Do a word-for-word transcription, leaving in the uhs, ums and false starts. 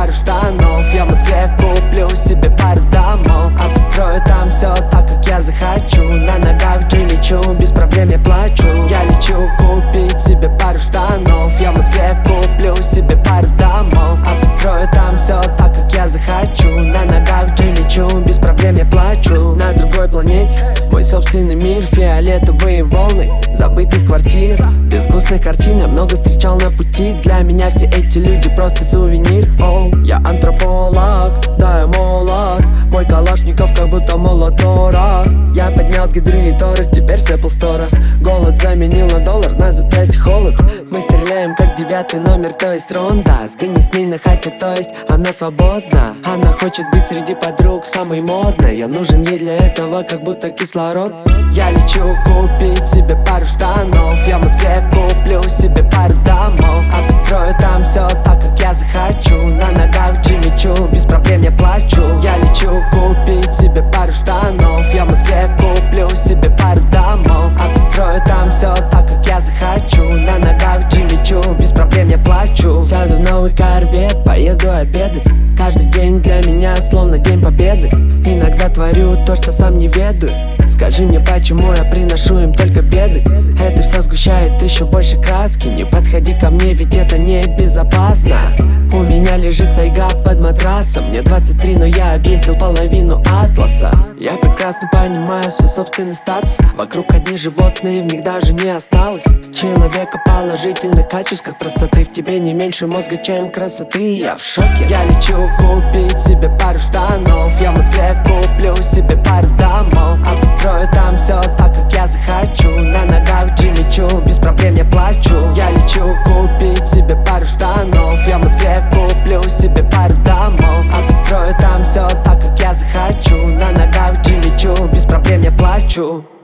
пару штанов. Я в Москве куплю себе пару домов. Обустрою там все так, как я захочу. На ногах Джимми Чу, без проблем я плачу. Я лечу купить себе пару штанов. Я в Москве куплю себе пару домов. Обустрою там все так, как я захочу. На ногах Джимми Чу, без проблем я плачу. На другой планете мой собственный мир, фиолетовые волны забытых квартир. Безвкусных картин я много встречал на пути. Для меня все эти люди просто сувенир. Оу, я антрополог, да я молод. Мой калашников как будто молотора. Я поднял с гидры и торы, теперь все полстора. Голод заменил на доллар, на запястье холод. Мы стреляем как девятый номер, то есть ронда. Сгони с ней на хате, то есть она свободна. Она хочет быть среди подруг самой модной. Я нужен ей для этого как будто кислород. Я лечу купить себе пару штанов. Я в Москве куплю себе пару домов. Обустрою там все так, как я захочу. На ногах Джимми Чу, без проблем я плачу. Я лечу купить себе пару штанов. Я в Москве куплю себе пару домов. Обустрою там все так, как я захочу. На ногах Джимми Чу, без проблем я плачу. Сяду в новый корвет, поеду обедать. Каждый день для меня словно день победы. Иногда творю то, что сам не ведаю. Скажи мне, почему я приношу им только беды? Это все сгущает еще больше краски. Не подходи ко мне, ведь это небезопасно. У меня лежит сайга под матрасом. Мне двадцать три, но я объездил половину атласа. Я прекрасно понимаю свой собственный статус. Вокруг одни животные, в них даже не осталось человека положительных качеств, как простоты. В тебе не меньше мозга, чем красоты. Я в шоке. Я лечу купить себе пару штанов. Я в Москве куплю себе пару домов. Обустрою там все так, как я захочу. На ногах Джимми Чу, без проблем я плачу. Я лечу купить себе пару штанов. Я в Москве куплю себе пару домов. Обустрою там все так, как я захочу. На ногах Джимми Чу, без проблем я плачу.